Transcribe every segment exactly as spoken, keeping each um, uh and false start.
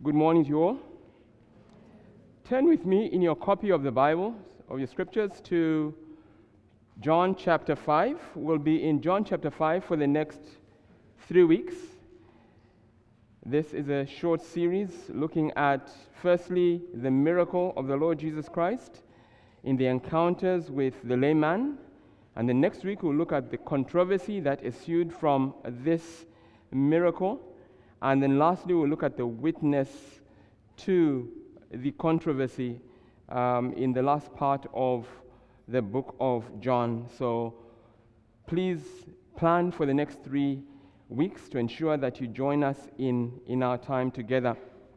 Good morning to you all. Turn with me in your copy of the Bible, of your scriptures, to John chapter five. We'll be in John chapter five for the next three weeks. This is a short series looking at, firstly, the miracle of the Lord Jesus Christ in the encounters with the lame man. And the next week we'll look at the controversy that ensued from this miracle. And then lastly, we'll look at the witness to the controversy um, in the last part of the book of John. So please plan for the next three weeks to ensure that you join us in, in our time together.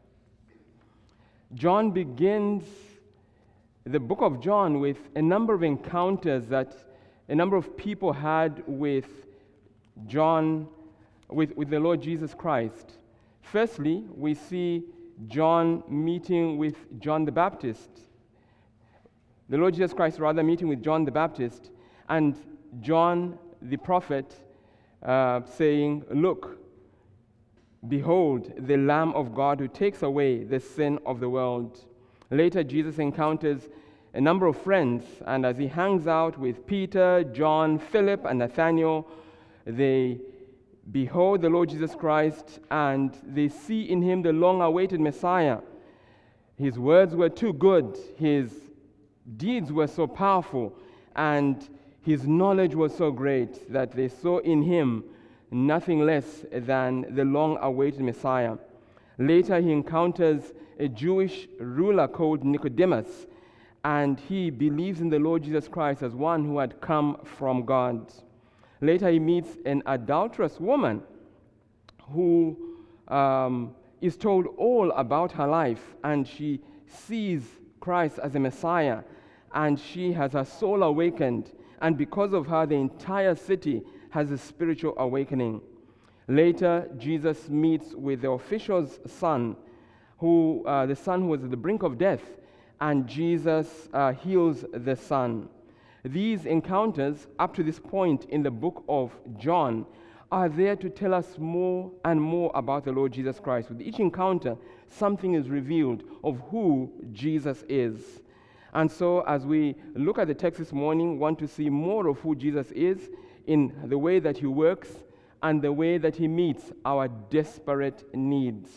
John begins the book of John with a number of encounters that a number of people had with John With, with the Lord Jesus Christ. Firstly, we see John meeting with John the Baptist. The Lord Jesus Christ rather meeting with John the Baptist, and John the prophet uh, saying, "Look, behold the Lamb of God who takes away the sin of the world." Later, Jesus encounters a number of friends, and as he hangs out with Peter, John, Philip, and Nathanael, they behold the Lord Jesus Christ, and they see in him the long-awaited Messiah. His words were too good, his deeds were so powerful, and his knowledge was so great that they saw in him nothing less than the long-awaited Messiah. Later, he encounters a Jewish ruler called Nicodemus, and he believes in the Lord Jesus Christ as one who had come from God. Later, he meets an adulterous woman who um, is told all about her life, and she sees Christ as a Messiah, and she has her soul awakened, and because of her, the entire city has a spiritual awakening. Later, Jesus meets with the official's son, who uh, the son who was at the brink of death, and Jesus uh, heals the son. These encounters, up to this point in the book of John, are there to tell us more and more about the Lord Jesus Christ. With each encounter, something is revealed of who Jesus is. And so, as we look at the text this morning, we want to see more of who Jesus is in the way that he works and the way that he meets our desperate needs.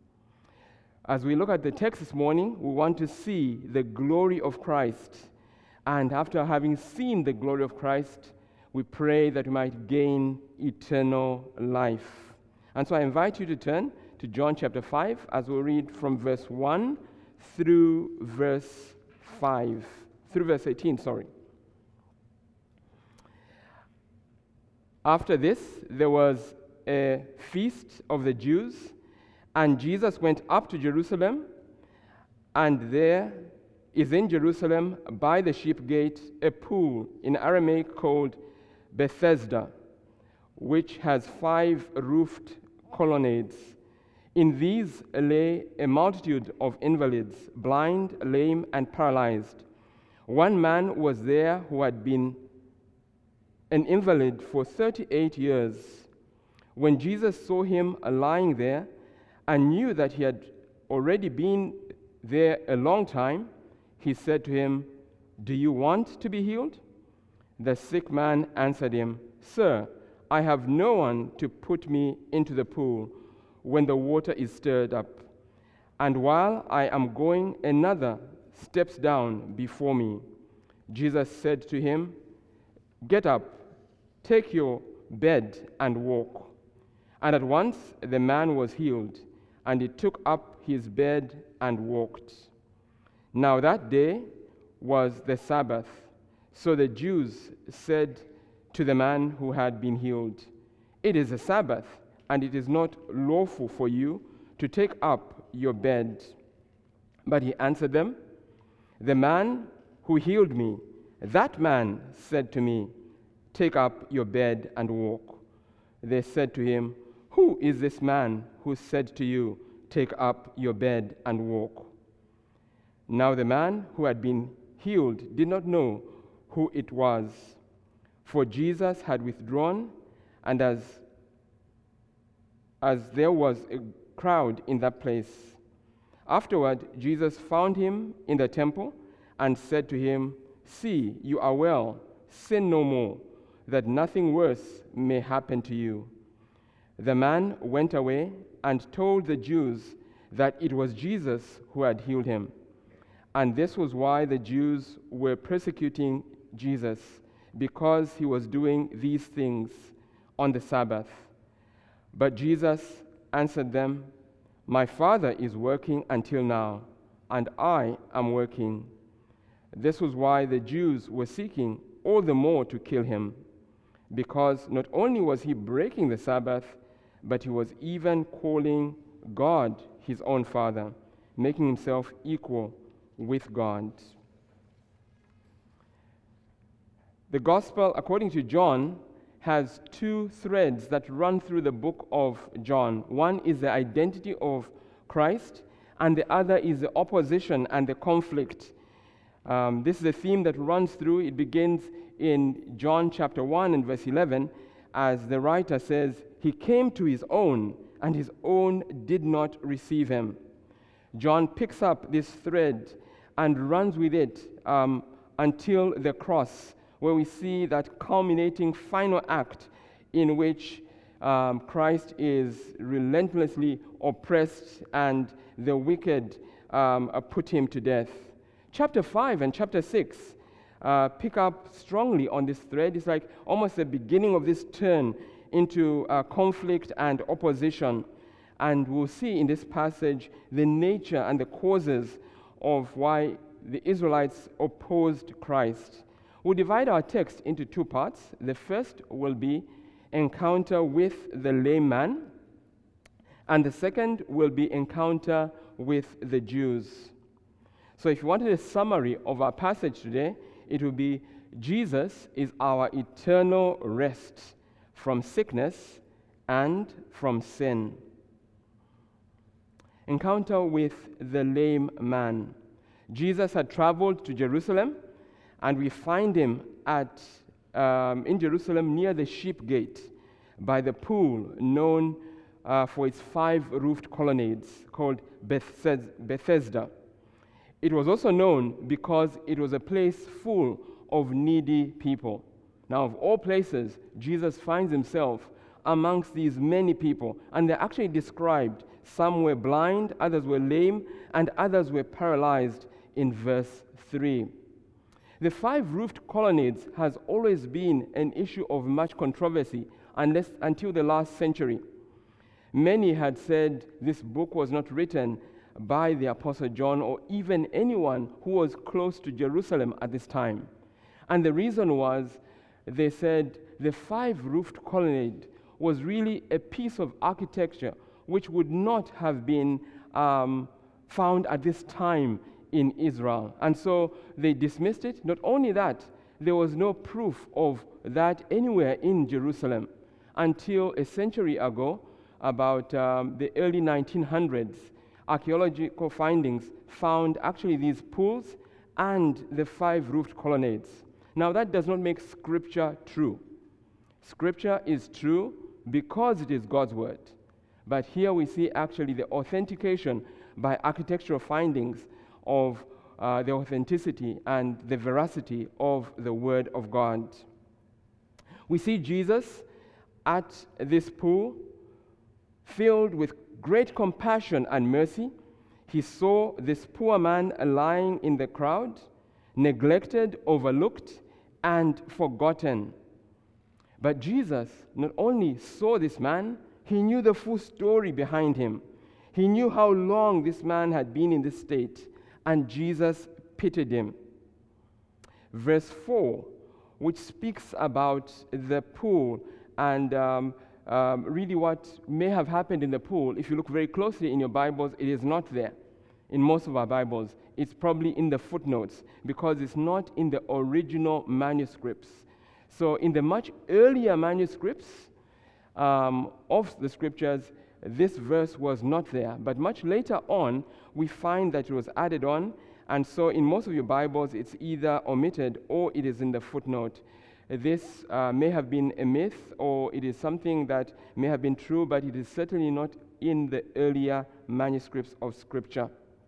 As we look at the text this morning, we want to see the glory of Christ. And after having seen the glory of Christ, we pray that we might gain eternal life. And so I invite you to turn to John chapter five as we read from verse one through verse five, through verse eighteen, sorry. After this, there was a feast of the Jews, and Jesus went up to Jerusalem, and there is in Jerusalem by the sheep gate a pool in Aramaic called Bethesda, which has five roofed colonnades. In these lay a multitude of invalids, blind, lame, and paralyzed. One man was there who had been an invalid for thirty-eight years. When Jesus saw him lying there and knew that he had already been there a long time, he said to him, "Do you want to be healed?" The sick man answered him, "Sir, I have no one to put me into the pool when the water is stirred up. And while I am going, another steps down before me." Jesus said to him, "Get up, take your bed and walk." And at once the man was healed, and he took up his bed and walked. Now that day was the Sabbath, so the Jews said to the man who had been healed, "It is a Sabbath, and it is not lawful for you to take up your bed." But he answered them, "The man who healed me, that man said to me, 'Take up your bed and walk.'" They said to him, "Who is this man who said to you, 'Take up your bed and walk'?" Now the man who had been healed did not know who it was, for Jesus had withdrawn, and as, as there was a crowd in that place, Afterward, Jesus found him in the temple and said to him, "See, you are well. Sin no more, that nothing worse may happen to you." The man went away and told the Jews that it was Jesus who had healed him. And this was why the Jews were persecuting Jesus, because he was doing these things on the Sabbath. But Jesus answered them, "My Father is working until now, and I am working." This was why the Jews were seeking all the more to kill him, because not only was he breaking the Sabbath, but he was even calling God his own Father, making himself equal with God. The Gospel, according to John, has two threads that run through the book of John. One is the identity of Christ, and the other is the opposition and the conflict. Um, this is a theme that runs through. It begins in John chapter one and verse eleven, as the writer says, "He came to his own, and his own did not receive him." John picks up this thread and runs with it um, until the cross, where we see that culminating final act in which um, Christ is relentlessly oppressed and the wicked um, put him to death. Chapter five and chapter six uh, pick up strongly on this thread. It's like almost the beginning of this turn into uh, conflict and opposition. And we'll see in this passage the nature and the causes of why the Israelites opposed Christ. We'll divide our text into two parts. The first will be encounter with the lame man, and the second will be encounter with the Jews. So if you wanted a summary of our passage today, it will be Jesus is our eternal rest from sickness and from sin. Encounter with the lame man. Jesus had traveled to Jerusalem, and we find him at um, in Jerusalem near the sheep gate by the pool known uh, for its five-roofed colonnades called Bethesda. It was also known because it was a place full of needy people. Now, of all places, Jesus finds himself amongst these many people, and they're actually described. Some were blind, others were lame, and others were paralyzed in verse three. The five-roofed colonnades has always been an issue of much controversy unless, until the last century. Many had said this book was not written by the Apostle John or even anyone who was close to Jerusalem at this time. And the reason was, they said the five-roofed colonnade was really a piece of architecture which would not have been um, found at this time in Israel. And so they dismissed it. Not only that, there was no proof of that anywhere in Jerusalem until a century ago, about um, the early nineteen hundreds. Archaeological findings found actually these pools and the five-roofed colonnades. Now, that does not make Scripture true. Scripture is true because it is God's word. But here we see actually the authentication by architectural findings of uh, the authenticity and the veracity of the word of God. We see Jesus at this pool, filled with great compassion and mercy. He saw this poor man lying in the crowd, neglected, overlooked, and forgotten. But Jesus not only saw this man, he knew the full story behind him. He knew how long this man had been in this state, and Jesus pitied him. Verse four, which speaks about the pool and um, um, really what may have happened in the pool. If you look very closely in your Bibles, it is not there. In most of our Bibles, it's probably in the footnotes because it's not in the original manuscripts. So in the much earlier manuscripts um, of the scriptures, this verse was not there. But much later on, we find that it was added on. And so in most of your Bibles, it's either omitted or it is in the footnote. This uh, may have been a myth, or it is something that may have been true, but it is certainly not in the earlier manuscripts of Scripture.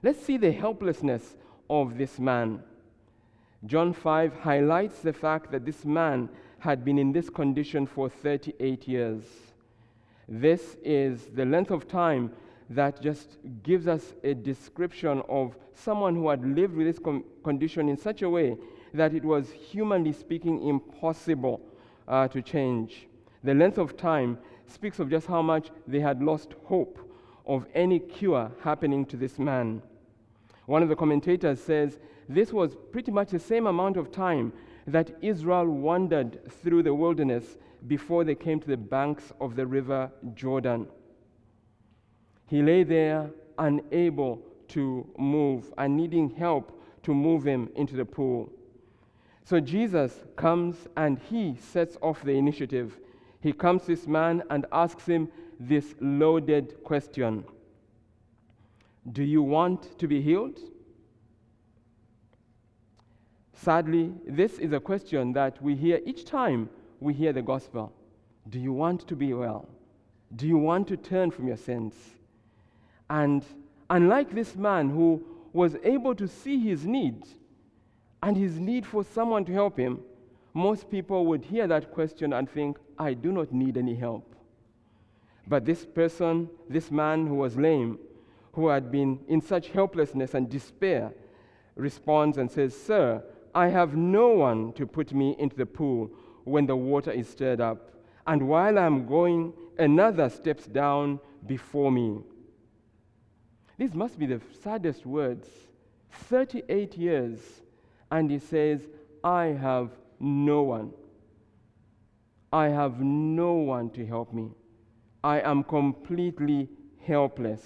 Let's see the helplessness of this man. John five highlights the fact that this man had been in this condition for thirty-eight years. This is the length of time that just gives us a description of someone who had lived with this com- condition in such a way that it was, humanly speaking, impossible uh, to change. The length of time speaks of just how much they had lost hope of any cure happening to this man. One of the commentators says this was pretty much the same amount of time that Israel wandered through the wilderness before they came to the banks of the river Jordan. He lay there unable to move and needing help to move him into the pool. So Jesus comes and he sets off the initiative. He comes to this man and asks him this loaded question. Do you want to be healed? Sadly, this is a question that we hear each time we hear the gospel. Do you want to be well? Do you want to turn from your sins? And unlike this man who was able to see his need and his need for someone to help him, most people would hear that question and think, I do not need any help. But this person, this man who was lame, who had been in such helplessness and despair, responds and says, Sir, I have no one to put me into the pool when the water is stirred up, and while I am going, another steps down before me. These must be the saddest words. thirty-eight years, and he says, I have no one. I have no one to help me. I am completely helpless.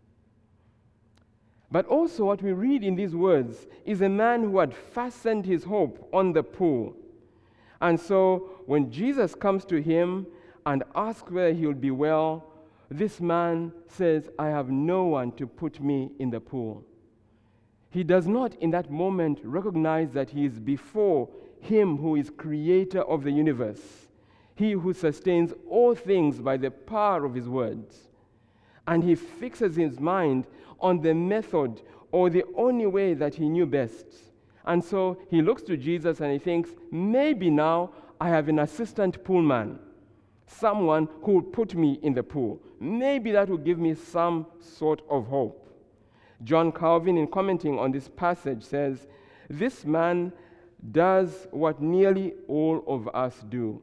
But also what we read in these words is a man who had fastened his hope on the pool. And so when Jesus comes to him and asks whether he will be well, this man says, I have no one to put me in the pool. He does not in that moment recognize that he is before him who is creator of the universe, he who sustains all things by the power of his words. And he fixes his mind on the method or the only way that he knew best. And so he looks to Jesus and he thinks, maybe now I have an assistant poolman, someone who will put me in the pool. Maybe that will give me some sort of hope. John Calvin, in commenting on this passage, says, this man does what nearly all of us do.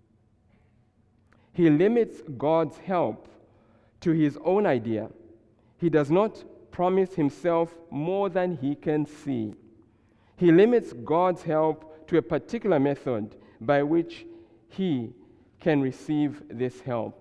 He limits God's help to his own idea. He does not promise himself more than he can see. He limits God's help to a particular method by which he can receive this help.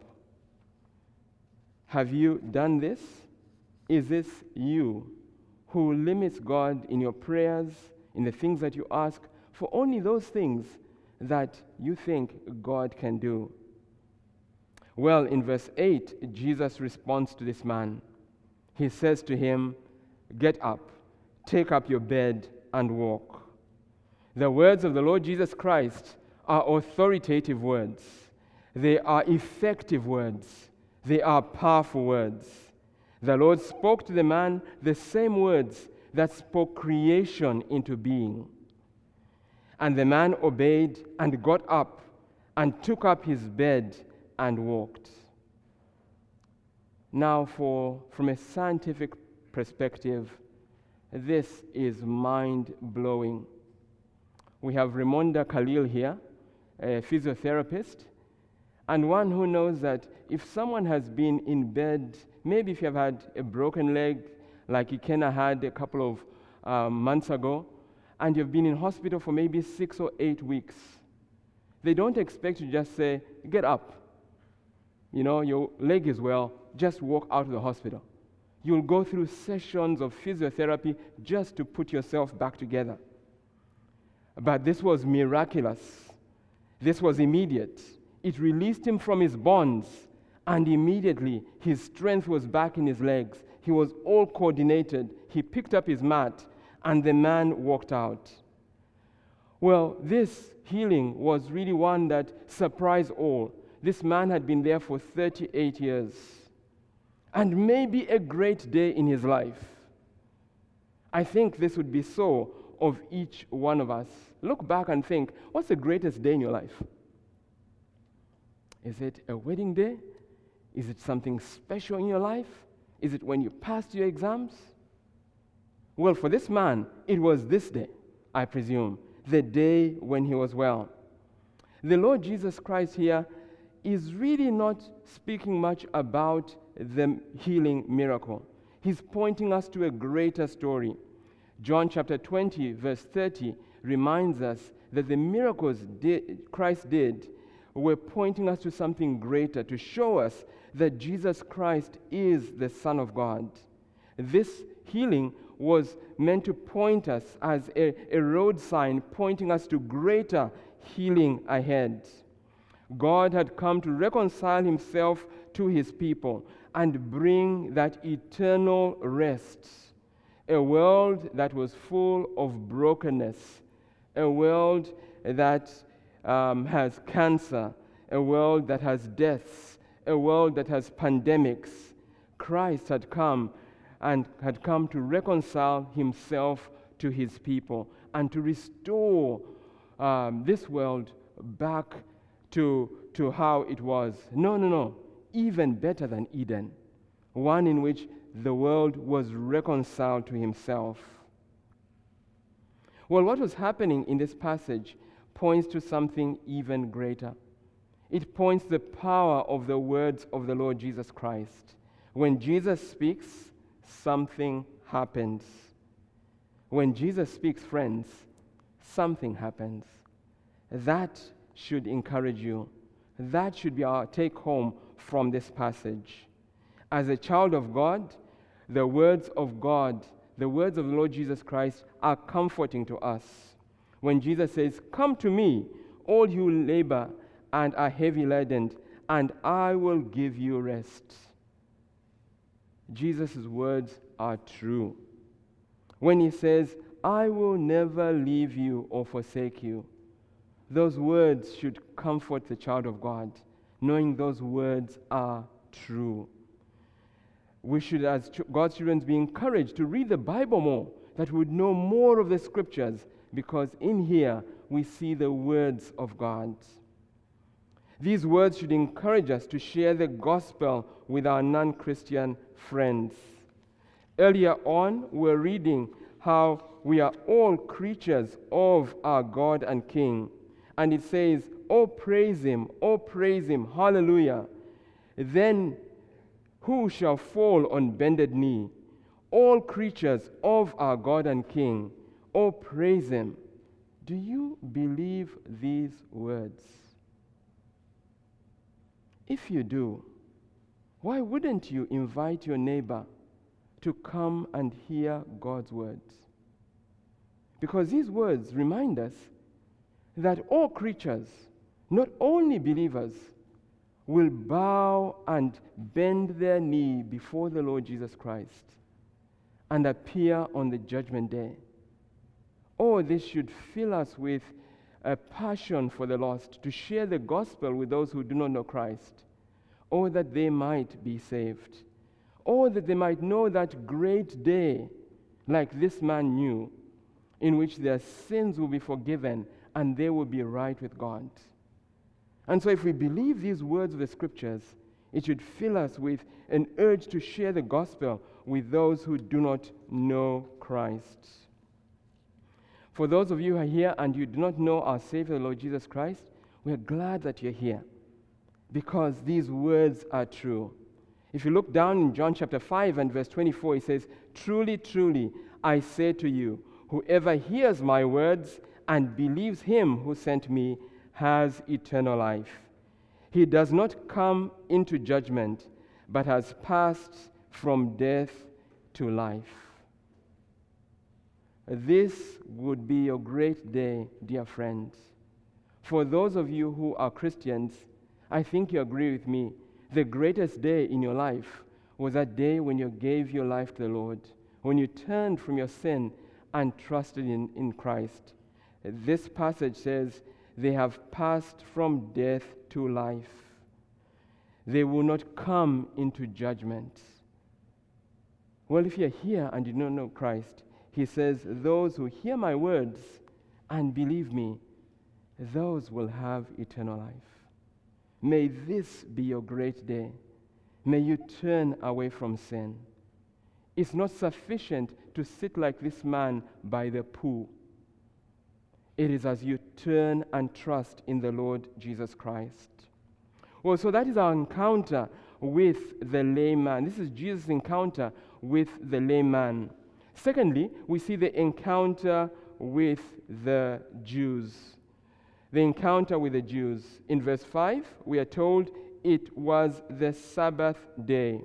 Have you done this? Is this you who limits God in your prayers, in the things that you ask, for only those things that you think God can do? Well, in verse eight, Jesus responds to this man. He says to him, get up, take up your bed and walk. The words of the Lord Jesus Christ are authoritative words. They are effective words. They are powerful words. The Lord spoke to the man the same words that spoke creation into being. And the man obeyed and got up and took up his bed and walked. Now, for from a scientific perspective, this is mind-blowing. We have Raimonda Khalil here, a physiotherapist, and one who knows that if someone has been in bed, maybe if you have had a broken leg, like Ikena had a couple of uh, months ago, and you've been in hospital for maybe six or eight weeks, they don't expect you to just say, get up. You know, your leg is well, just walk out of the hospital. You'll go through sessions of physiotherapy just to put yourself back together. But this was miraculous. This was immediate. It released him from his bonds, and immediately his strength was back in his legs. He was all coordinated. He picked up his mat, and the man walked out. Well, this healing was really one that surprised all. This man had been there for thirty-eight years, and maybe a great day in his life. I think this would be so of each one of us. Look back and think, what's the greatest day in your life? Is it a wedding day? Is it something special in your life? Is it when you passed your exams? Well, for this man, it was this day, I presume, the day when he was well. The Lord Jesus Christ here is really not speaking much about the healing miracle. He's pointing us to a greater story. John chapter twenty, verse thirty, reminds us that the miracles did, Christ did were pointing us to something greater, to show us that Jesus Christ is the Son of God. This healing was meant to point us as a, a road sign, pointing us to greater healing ahead. God had come to reconcile himself to his people and bring that eternal rest. A world that was full of brokenness, a world that um, has cancer, a world that has deaths, a world that has pandemics. Christ had come and had come to reconcile himself to his people and to restore um, this world back to, to how it was. No, no, no. Even better than Eden. One in which the world was reconciled to himself. Well, what was happening in this passage points to something even greater. It points to the power of the words of the Lord Jesus Christ. When Jesus speaks, something happens. When Jesus speaks, friends, something happens. That should encourage you. That should be our take home from this passage. As a child of God, the words of God, the words of the Lord Jesus Christ are comforting to us. When Jesus says, "Come to me, all you labor and are heavy laden, and I will give you rest." Jesus' words are true. When he says, "I will never leave you or forsake you," those words should comfort the child of God, knowing those words are true. We should, as God's children, be encouraged to read the Bible more, that we would know more of the Scriptures, because in here we see the words of God. These words should encourage us to share the gospel with our non-Christian friends. Earlier on, we were reading how we are all creatures of our God and King. And it says, "Oh, praise him, oh, praise him, hallelujah. Then who shall fall on bended knee? All creatures of our God and King, oh, praise him." Do you believe these words? If you do, why wouldn't you invite your neighbor to come and hear God's words? Because these words remind us that all creatures, not only believers, will bow and bend their knee before the Lord Jesus Christ and appear on the judgment day. Oh, this should fill us with a passion for the lost, to share the gospel with those who do not know Christ. Oh, that they might be saved. Oh, that they might know that great day, like this man knew, in which their sins will be forgiven and they will be right with God. And so if we believe these words of the Scriptures, it should fill us with an urge to share the gospel with those who do not know Christ. For those of you who are here and you do not know our Savior, the Lord Jesus Christ, we are glad that you're here, because these words are true. If you look down in John chapter five and verse twenty-four, it says, "Truly, truly, I say to you, whoever hears my words and believes him who sent me has eternal life. He does not come into judgment, but has passed from death to life." This would be a great day, dear friends. For those of you who are Christians, I think you agree with me, the greatest day in your life was that day when you gave your life to the Lord, when you turned from your sin and trusted in, in Christ. This passage says, they have passed from death to life. They will not come into judgment. Well, if you're here and you don't know Christ, he says, those who hear my words and believe me, those will have eternal life. May this be your great day. May you turn away from sin. It's not sufficient to sit like this man by the pool. It is as you turn and trust in the Lord Jesus Christ. Well, so that is our encounter with the layman. This is Jesus' encounter with the layman. Secondly, we see the encounter with the Jews. The encounter with the Jews. In verse five, we are told it was the Sabbath day.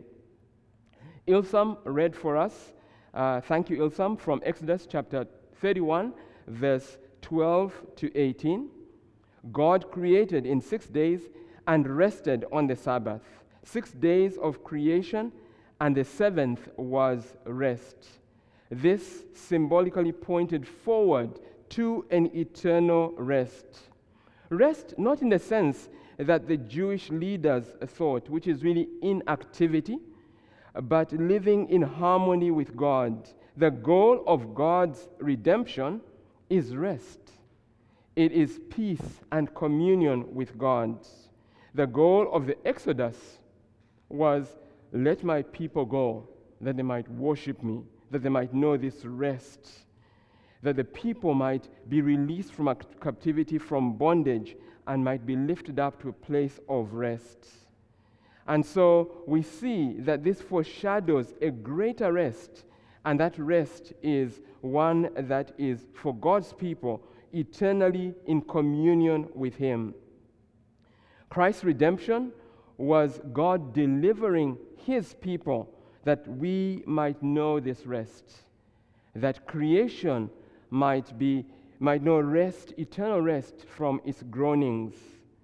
Ilsam read for us, uh, thank you Ilsam, from Exodus chapter thirty-one, verse twelve to eighteen. God created in six days and rested on the Sabbath. Six days of creation, and the seventh was rest. This symbolically pointed forward to an eternal rest. Rest not in the sense that the Jewish leaders thought, which is really inactivity, but living in harmony with God. The goal of God's redemption is rest. It is peace and communion with God. The goal of the Exodus was, let my people go, that they might worship me, that they might know this rest, that the people might be released from captivity, from bondage, and might be lifted up to a place of rest. And so we see that this foreshadows a greater rest, and that rest is one that is for God's people eternally in communion with Him. Christ's redemption was God delivering His people that we might know this rest, that creation might be might know rest, eternal rest from its groanings.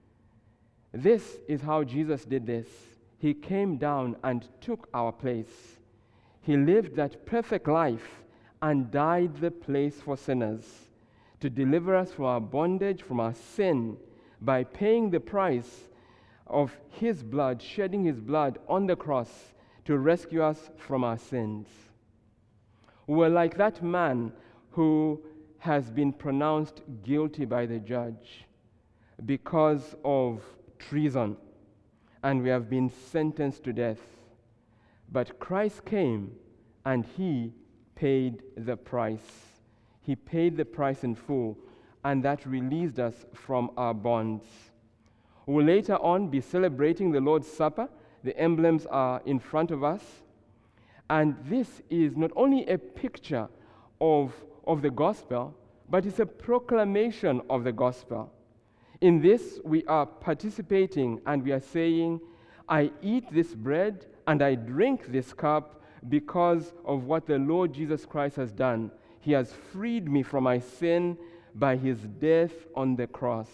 This is how Jesus did this. He came down and took our place. He lived that perfect life and died the place for sinners, to deliver us from our bondage, from our sin, by paying the price of His blood, shedding His blood on the cross to rescue us from our sins. We were like that man who has been pronounced guilty by the judge because of treason, and we have been sentenced to death. But Christ came and He paid the price. He paid the price in full, and that released us from our bonds. We'll later on be celebrating the Lord's Supper. The emblems are in front of us. And this is not only a picture of, of the gospel, but it's a proclamation of the gospel. In this, we are participating and we are saying, I eat this bread and I drink this cup because of what the Lord Jesus Christ has done. He has freed me from my sin by His death on the cross.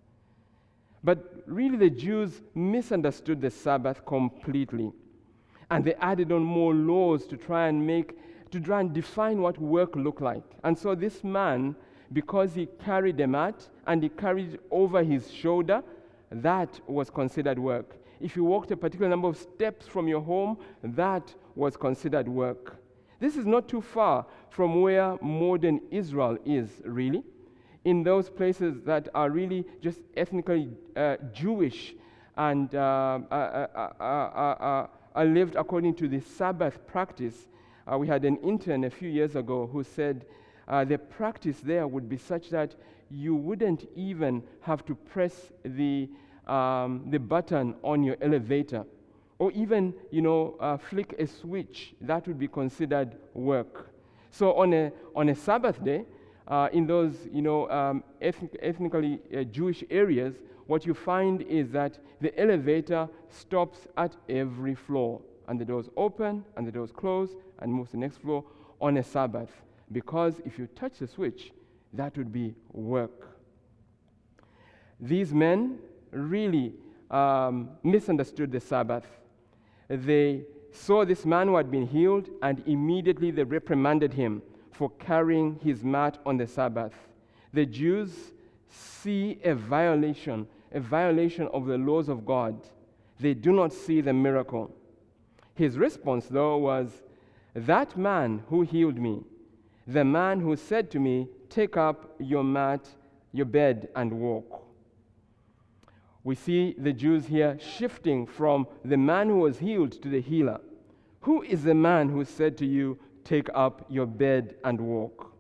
But really, the Jews misunderstood the Sabbath completely. And they added on more laws to try and make, to try and define what work looked like. And so this man, because he carried a mat and he carried it over his shoulder, that was considered work. If you walked a particular number of steps from your home, that was considered work. This is not too far from where modern Israel is, really. In those places that are really just ethnically uh, Jewish and uh, uh, uh, uh, uh, uh, lived according to the Sabbath practice. Uh, we had an intern a few years ago who said uh, the practice there would be such that you wouldn't even have to press the um, the button on your elevator, or even you know uh, flick a switch. That would be considered work. So on a on a Sabbath day, uh, in those you know um, ethnic, ethnically uh, Jewish areas, what you find is that the elevator stops at every floor, and the doors open and the doors close and moves to the next floor on a Sabbath. Because if you touch the switch, that would be work. These men really um, misunderstood the Sabbath. They saw this man who had been healed, and immediately they reprimanded him for carrying his mat on the Sabbath. The Jews see a violation, a violation of the laws of God. They do not see the miracle. His response, though, was, that man who healed me the man who said to me, 'Take up your mat, your bed, and walk.'" We see the Jews here shifting from the man who was healed to the healer. Who is the man who said to you, "Take up your bed and walk"?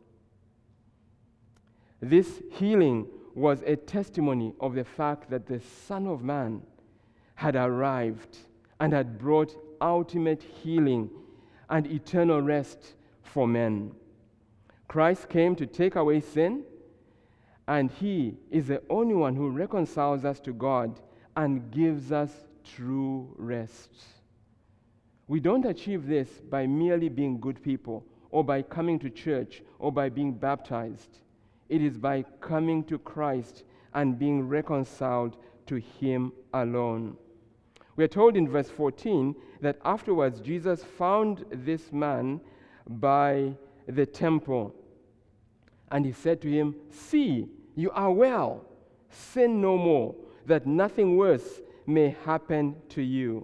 This healing was a testimony of the fact that the Son of Man had arrived and had brought ultimate healing and eternal rest for men. Christ came to take away sin, and he is the only one who reconciles us to God and gives us true rest. We don't achieve this by merely being good people, or by coming to church, or by being baptized. It is by coming to Christ and being reconciled to him alone. We are told in verse fourteen that afterwards Jesus found this man by the temple, and he said to him, "See, you are well. Sin no more, that nothing worse may happen to you."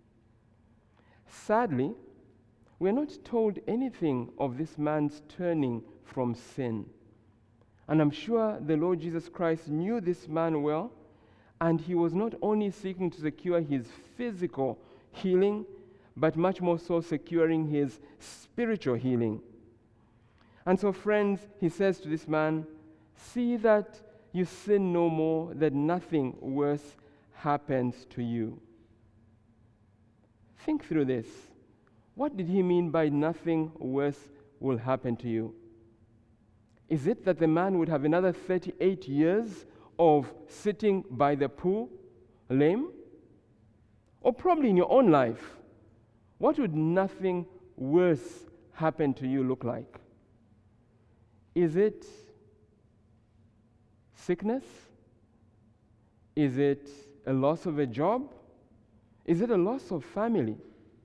Sadly, we are not told anything of this man's turning from sin. And I'm sure the Lord Jesus Christ knew this man well, and he was not only seeking to secure his physical healing, but much more so securing his spiritual healing. And so, friends, he says to this man, "See that you sin no more, that nothing worse happens to you." Think through this. What did he mean by nothing worse will happen to you? Is it that the man would have another thirty-eight years of sitting by the pool, lame? Or probably in your own life, what would nothing worse happen to you look like? Is it sickness? Is it a loss of a job? Is it a loss of family?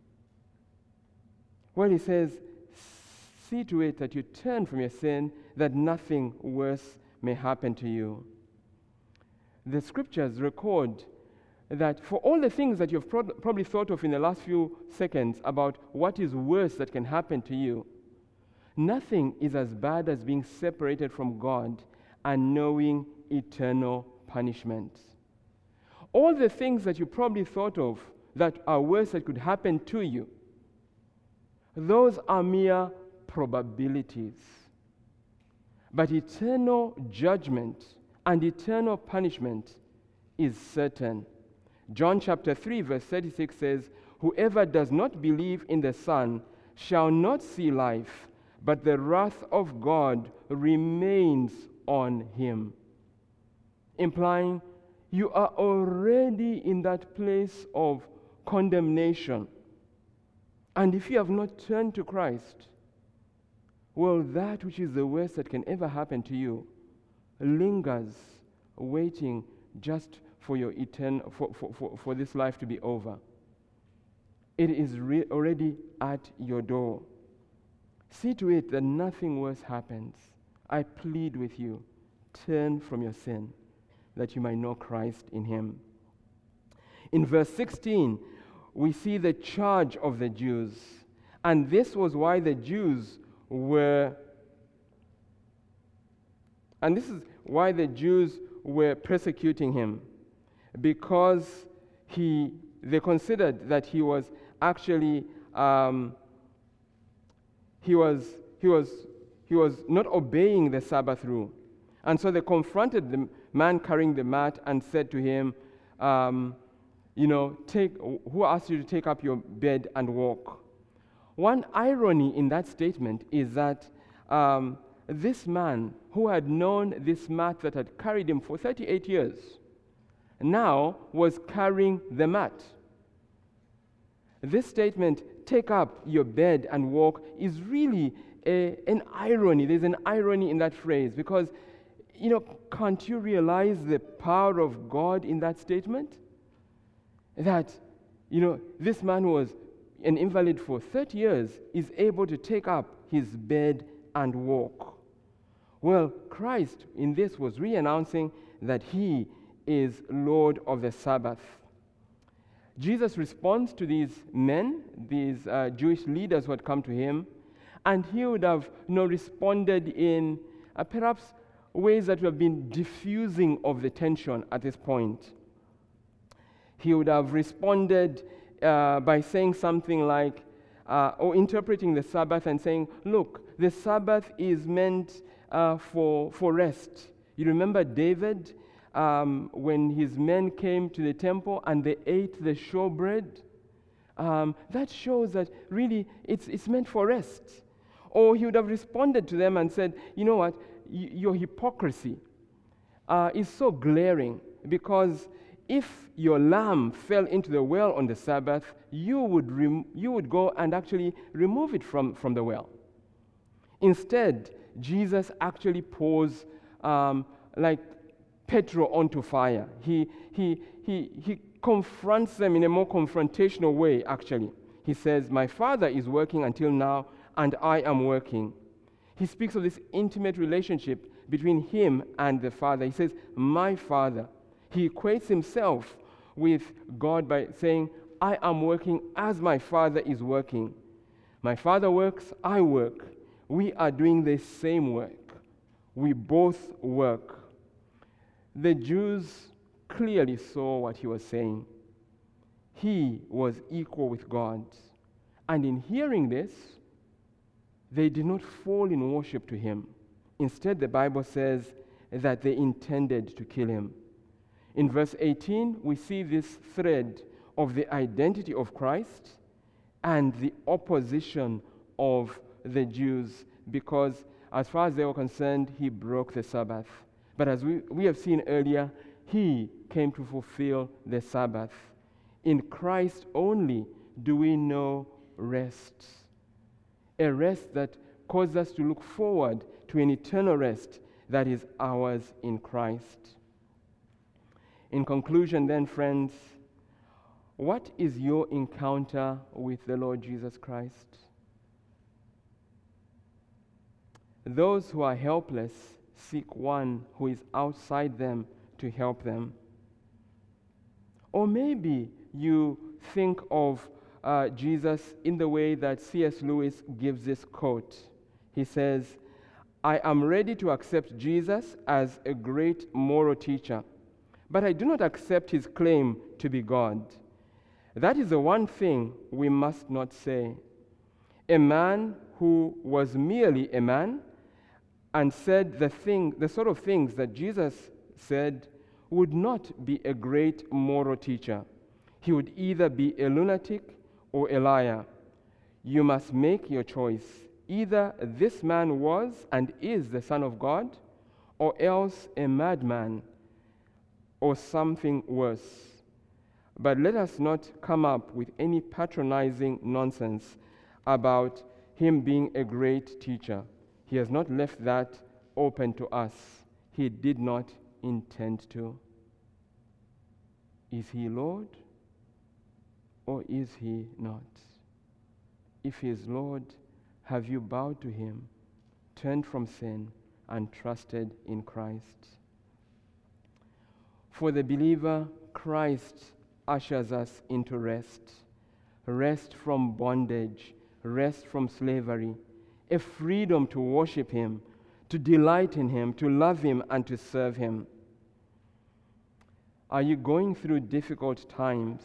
Well, he says, see to it that you turn from your sin, that nothing worse may happen to you. The scriptures record that for all the things that you've pro- probably thought of in the last few seconds about what is worse that can happen to you, nothing is as bad as being separated from God and knowing eternal punishment. All the things that you probably thought of that are worse that could happen to you, those are mere probabilities. But eternal judgment and eternal punishment is certain. John chapter three verse thirty-six says, "Whoever does not believe in the Son shall not see life, but the wrath of God remains on him." Implying you are already in that place of condemnation. And if you have not turned to Christ, well, that which is the worst that can ever happen to you lingers, waiting just for your etern- for, for, for, for this life to be over. It is re- already at your door. See to it that nothing worse happens. I plead with you, turn from your sin, that you might know Christ in him. In verse sixteen, we see the charge of the Jews. And this was why the Jews were, and this is why the Jews were persecuting him, because he, they considered that he was actually, um, he was, he was, he was not obeying the Sabbath rule. And so they confronted the man carrying the mat and said to him, um, you know, take, who asked you to take up your bed and walk? One irony in that statement is that um, this man who had known this mat that had carried him for thirty-eight years now was carrying the mat. This statement, take up your bed and walk, is really a, an irony. There's an irony in that phrase because, you know, can't you realize the power of God in that statement? That, you know, this man who was an invalid for thirty years is able to take up his bed and walk. Well, Christ in this was re-announcing that he is Lord of the Sabbath. Jesus responds to these men, these uh, Jewish leaders who had come to him, And he would have, you know, responded in uh, perhaps ways that would have been diffusing of the tension at this point. He would have responded uh, by saying something like, uh, or interpreting the Sabbath and saying, look, the Sabbath is meant uh, for, for rest. You remember David, um, when his men came to the temple and they ate the showbread? Um, that shows that really it's, it's meant for rest. Or he would have responded to them and said, you know what, y- your hypocrisy uh, is so glaring, because if your lamb fell into the well on the Sabbath, you would rem- you would go and actually remove it from, from the well. Instead, Jesus actually pours um, like petrol onto fire. He, he, he, he confronts them in a more confrontational way, actually. He says, my Father is working until now, and I am working. He speaks of this intimate relationship between him and the Father. He says, my Father. He equates himself with God by saying, I am working as my Father is working. My Father works, I work. We are doing the same work. We both work. The Jews clearly saw what he was saying. He was equal with God. And in hearing this, they did not fall in worship to him. Instead, the Bible says that they intended to kill him. In verse eighteen, we see this thread of the identity of Christ and the opposition of the Jews, because as far as they were concerned, he broke the Sabbath. But as we, we have seen earlier, he came to fulfill the Sabbath. In Christ only do we know rest. A rest that causes us to look forward to an eternal rest that is ours in Christ. In conclusion then, friends, what is your encounter with the Lord Jesus Christ? Those who are helpless seek one who is outside them to help them. Or maybe you think of uh, Jesus in the way that C S Lewis gives this quote. He says, I am ready to accept Jesus as a great moral teacher, but I do not accept his claim to be God. That is the one thing we must not say. A man who was merely a man and said the thing, the sort of things that Jesus said, would not be a great moral teacher. He would either be a lunatic or a liar. You must make your choice. Either this man was and is the Son of God, or else a madman, or something worse. But let us not come up with any patronizing nonsense about him being a great teacher. He has not left that open to us. He did not intend to. Is he Lord, or is he not? If he is Lord, have you bowed to him, turned from sin, and trusted in Christ? For the believer, Christ ushers us into rest. Rest from bondage, rest from slavery, a freedom to worship him, to delight in him, to love him, and to serve him. Are you going through difficult times?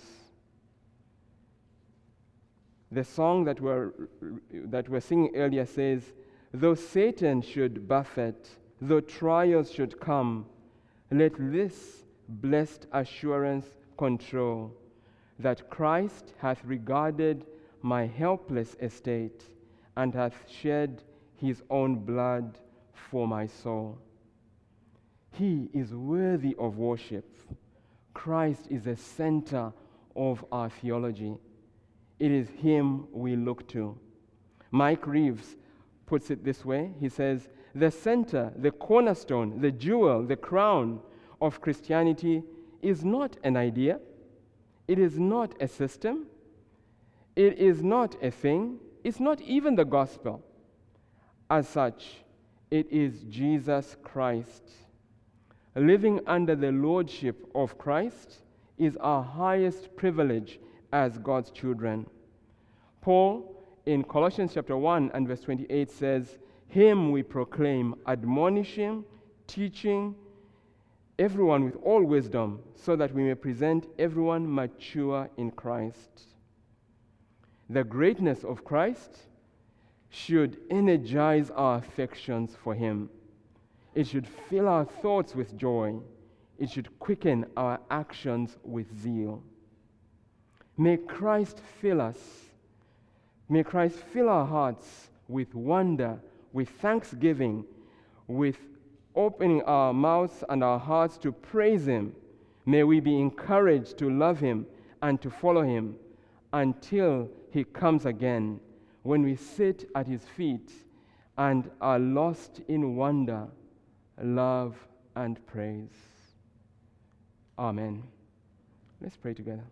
The song that we're, that we're singing earlier says, though Satan should buffet, though trials should come, let this blessed assurance control, that Christ hath regarded my helpless estate, and hath shed his own blood for my soul. He is worthy of worship. Christ is the center of our theology. It is him we look to. Mike Reeves puts it this way. He says, the center, the cornerstone, the jewel, the crown of Christianity is not an idea. It is not a system. It is not a thing. It's not even the gospel. As such, it is Jesus Christ. Living under the lordship of Christ is our highest privilege as God's children. Paul, in Colossians chapter one and verse twenty-eight says, "Him we proclaim, admonishing, teaching everyone with all wisdom, so that we may present everyone mature in Christ." The greatness of Christ should energize our affections for Him. It should fill our thoughts with joy. It should quicken our actions with zeal. May Christ fill us. May Christ fill our hearts with wonder, with thanksgiving, with opening our mouths and our hearts to praise Him. May we be encouraged to love Him and to follow Him until He comes again, when we sit at His feet and are lost in wonder, love, and praise. Amen. Let's pray together.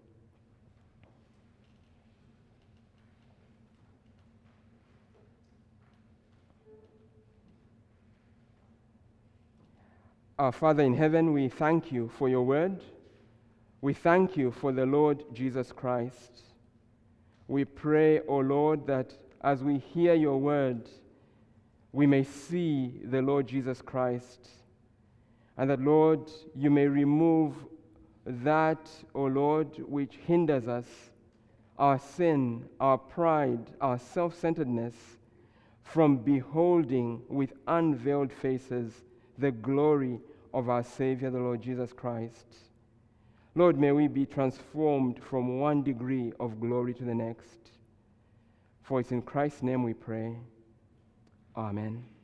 Our Father in heaven, we thank You for Your word. We thank You for the Lord Jesus Christ. We pray, O Lord, that as we hear Your word, we may see the Lord Jesus Christ, and that, Lord, You may remove that, O Lord, which hinders us, our sin, our pride, our self-centeredness, from beholding with unveiled faces the glory of our Savior, the Lord Jesus Christ. Lord, may we be transformed from one degree of glory to the next. For it's in Christ's name we pray. Amen.